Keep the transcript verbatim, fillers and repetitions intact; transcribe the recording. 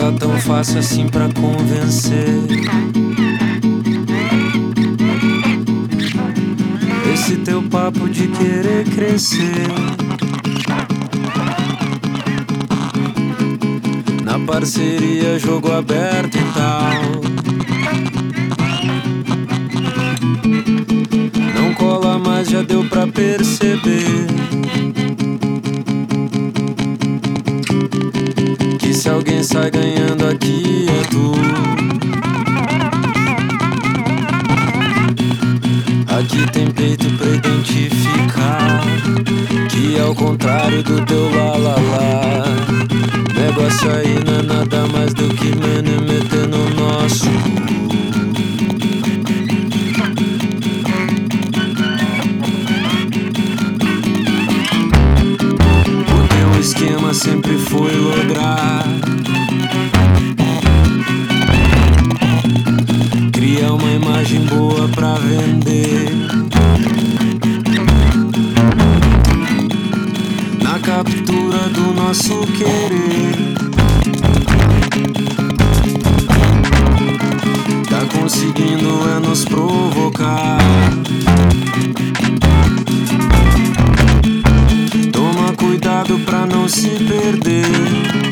tá tão fácil assim pra convencer. Esse teu papo de querer crescer na parceria, jogo aberto e tal. Não cola mais, já deu pra perceber que se alguém sai ganhando aqui é tu. Aqui tem peito pra identificar que ao contrário do teu lá lá lá, negócio aí não é nada mais do que mene meter no nosso cu. O teu esquema sempre foi lograr criar uma imagem boa pra vender na captura do nosso querer. Tá conseguindo é nos provocar. Toma cuidado pra não se perder.